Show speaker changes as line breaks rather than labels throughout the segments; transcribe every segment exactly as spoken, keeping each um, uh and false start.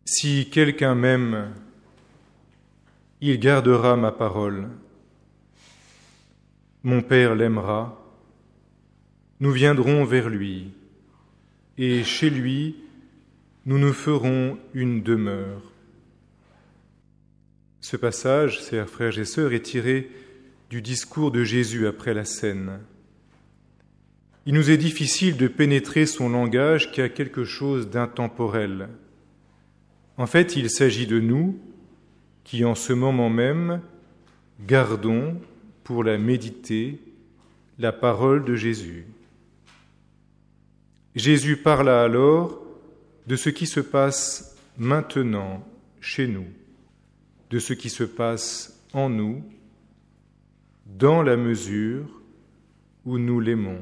Si quelqu'un m'aime, il gardera ma parole. Mon Père l'aimera. Nous viendrons vers lui, et chez lui, nous nous ferons une demeure. Ce passage, chers frères et sœurs, est tiré du discours de Jésus après la scène. Il nous est difficile de pénétrer son langage qui a quelque chose d'intemporel. En fait, il s'agit de nous qui, en ce moment même, gardons pour la méditer la parole de Jésus. Jésus parla alors de ce qui se passe maintenant chez nous, de ce qui se passe en nous, dans la mesure où nous l'aimons.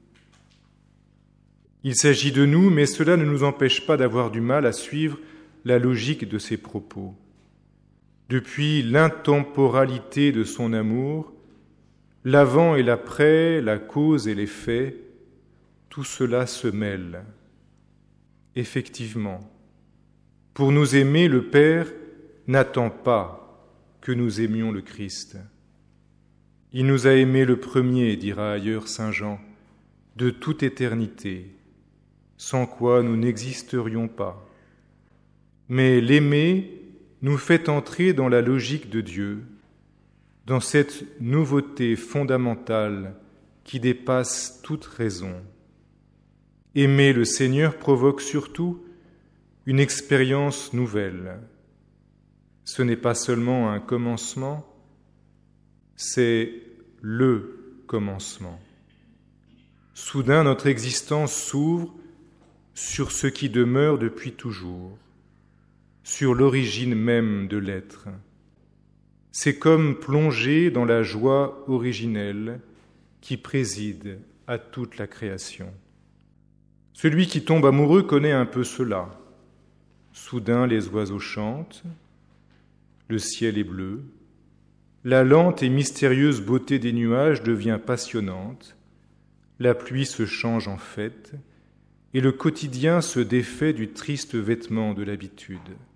Il s'agit de nous, mais cela ne nous empêche pas d'avoir du mal à suivre la logique de ses propos. Depuis l'intemporalité de son amour, l'avant et l'après, la cause et les faits, tout cela se mêle. Effectivement, pour nous aimer, le Père n'attend pas que nous aimions le Christ. Il nous a aimés le premier, dira ailleurs saint Jean, de toute éternité, sans quoi nous n'existerions pas. Mais l'aimer nous fait entrer dans la logique de Dieu, dans cette nouveauté fondamentale qui dépasse toute raison. Aimer le Seigneur provoque surtout une expérience nouvelle. Ce n'est pas seulement un commencement, c'est le commencement. Soudain, notre existence s'ouvre sur ce qui demeure depuis toujours, sur l'origine même de l'être. C'est comme plonger dans la joie originelle qui préside à toute la création. Celui qui tombe amoureux connaît un peu cela. Soudain, les oiseaux chantent, le ciel est bleu, la lente et mystérieuse beauté des nuages devient passionnante, la pluie se change en fête, et le quotidien se défait du triste vêtement de l'habitude.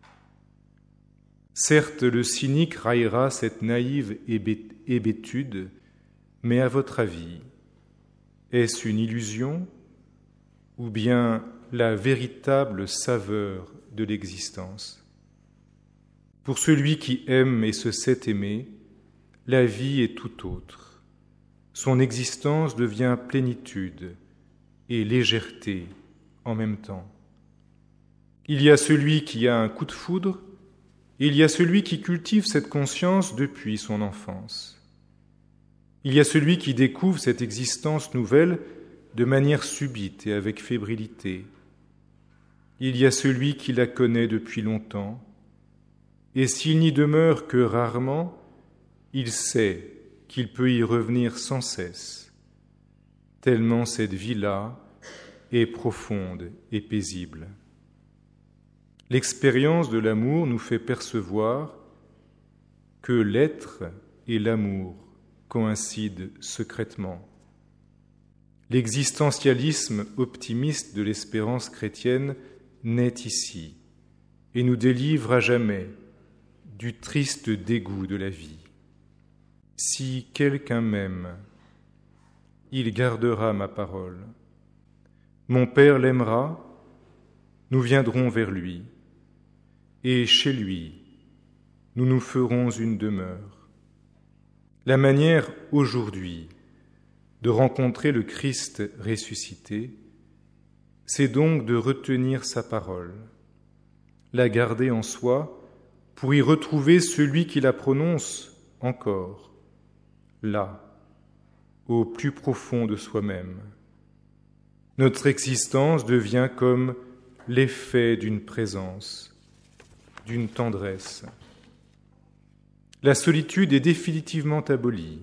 Certes, le cynique raillera cette naïve hébétude, mais à votre avis, est-ce une illusion ou bien la véritable saveur de l'existence? Pour celui qui aime et se sait aimer, la vie est tout autre. Son existence devient plénitude et légèreté en même temps. Il y a celui qui a un coup de foudre, et il y a celui qui cultive cette conscience depuis son enfance. Il y a celui qui découvre cette existence nouvelle de manière subite et avec fébrilité. Il y a celui qui la connaît depuis longtemps, et s'il n'y demeure que rarement, il sait qu'il peut y revenir sans cesse, tellement cette vie-là est profonde et paisible. L'expérience de l'amour nous fait percevoir que l'être et l'amour coïncident secrètement. L'existentialisme optimiste de l'espérance chrétienne naît ici et nous délivre à jamais du triste dégoût de la vie. Si quelqu'un m'aime, il gardera ma parole. Mon Père l'aimera, nous viendrons vers lui, et chez lui, nous nous ferons une demeure. La manière aujourd'hui de rencontrer le Christ ressuscité, c'est donc de retenir sa parole, la garder en soi pour y retrouver celui qui la prononce encore, là, au plus profond de soi-même. Notre existence devient comme l'effet d'une présence, d'une tendresse. La solitude est définitivement abolie.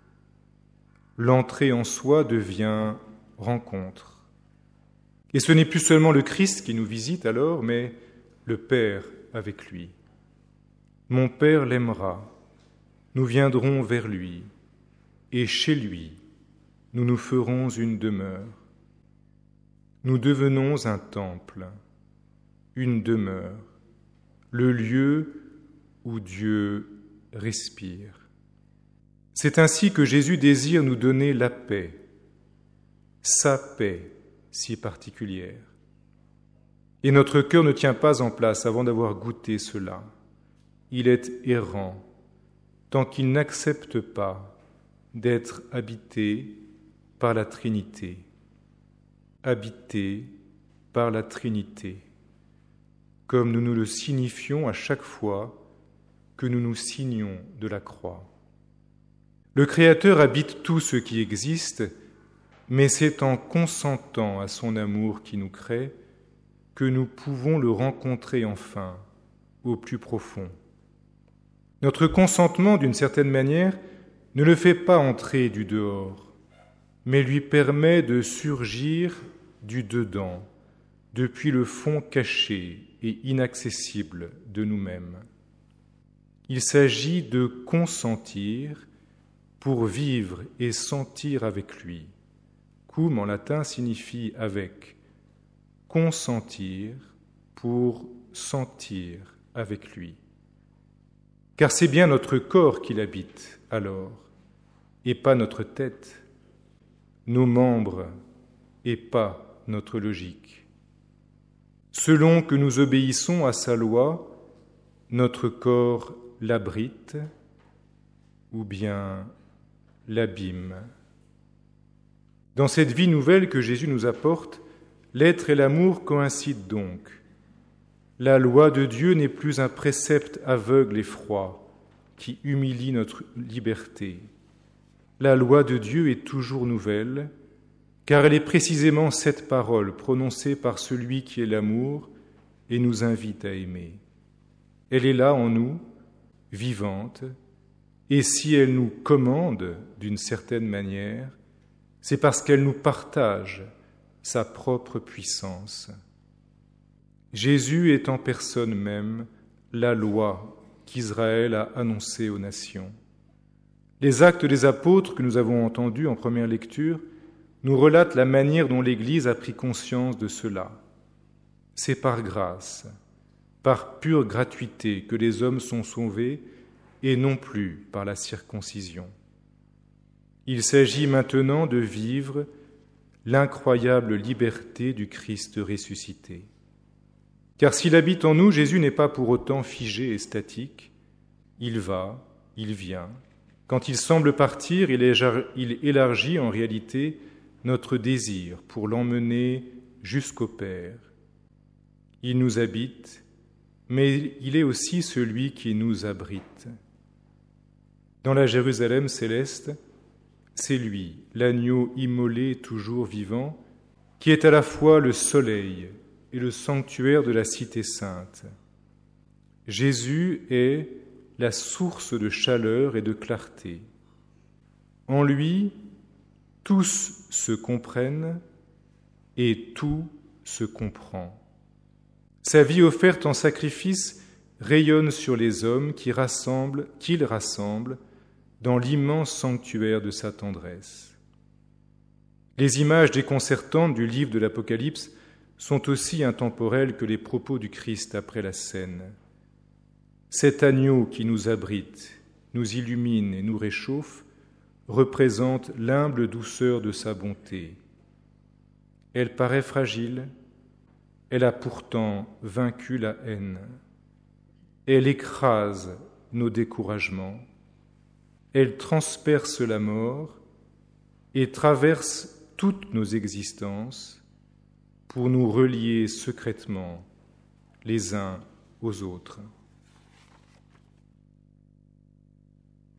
L'entrée en soi devient rencontre. Et ce n'est plus seulement le Christ qui nous visite alors, mais le Père avec lui. Mon Père l'aimera, nous viendrons vers lui, et chez lui, nous nous ferons une demeure. Nous devenons un temple, une demeure, le lieu où Dieu respire. C'est ainsi que Jésus désire nous donner la paix, sa paix si particulière. Et notre cœur ne tient pas en place avant d'avoir goûté cela. Il est errant tant qu'il n'accepte pas d'être habité par la Trinité. Habité par la Trinité, comme nous nous le signifions à chaque fois que nous nous signons de la croix. Le Créateur habite tout ce qui existe, mais c'est en consentant à son amour qui nous crée que nous pouvons le rencontrer enfin au plus profond. Notre consentement, d'une certaine manière, ne le fait pas entrer du dehors, mais lui permet de surgir du dedans, depuis le fond caché et inaccessible de nous-mêmes. Il s'agit de consentir pour vivre et sentir avec lui. Cum en latin signifie avec. Consentir pour sentir avec lui. Car c'est bien notre corps qu'il habite alors, et pas notre tête, nos membres, et pas notre logique. Selon que nous obéissons à sa loi, notre corps l'abrite ou bien l'abîme. Dans cette vie nouvelle que Jésus nous apporte, l'être et l'amour coïncident donc. La loi de Dieu n'est plus un précepte aveugle et froid qui humilie notre liberté. La loi de Dieu est toujours nouvelle, car elle est précisément cette parole prononcée par celui qui est l'amour et nous invite à aimer. Elle est là en nous, vivante, et si elle nous commande d'une certaine manière, c'est parce qu'elle nous partage sa propre puissance. Jésus est en personne même la loi qu'Israël a annoncée aux nations. Les actes des apôtres que nous avons entendus en première lecture nous relatent la manière dont l'Église a pris conscience de cela. C'est par grâce, par pure gratuité que les hommes sont sauvés et non plus par la circoncision. Il s'agit maintenant de vivre l'incroyable liberté du Christ ressuscité. Car s'il habite en nous, Jésus n'est pas pour autant figé et statique. Il va, il vient. Quand il semble partir, il élargit en réalité notre désir pour l'emmener jusqu'au Père. Il nous habite, mais il est aussi celui qui nous abrite. Dans la Jérusalem céleste, c'est lui, l'agneau immolé toujours vivant, qui est à la fois le soleil et le sanctuaire de la cité sainte. Jésus est la source de chaleur et de clarté. En lui, tous se comprennent et tout se comprend. Sa vie offerte en sacrifice rayonne sur les hommes qui rassemblent, qu'il rassemble dans l'immense sanctuaire de sa tendresse. Les images déconcertantes du livre de l'Apocalypse sont aussi intemporelles que les propos du Christ après la scène. Cet agneau qui nous abrite, nous illumine et nous réchauffe représente l'humble douceur de sa bonté. Elle paraît fragile, elle a pourtant vaincu la haine. Elle écrase nos découragements, elle transperce la mort et traverse toutes nos existences pour nous relier secrètement les uns aux autres.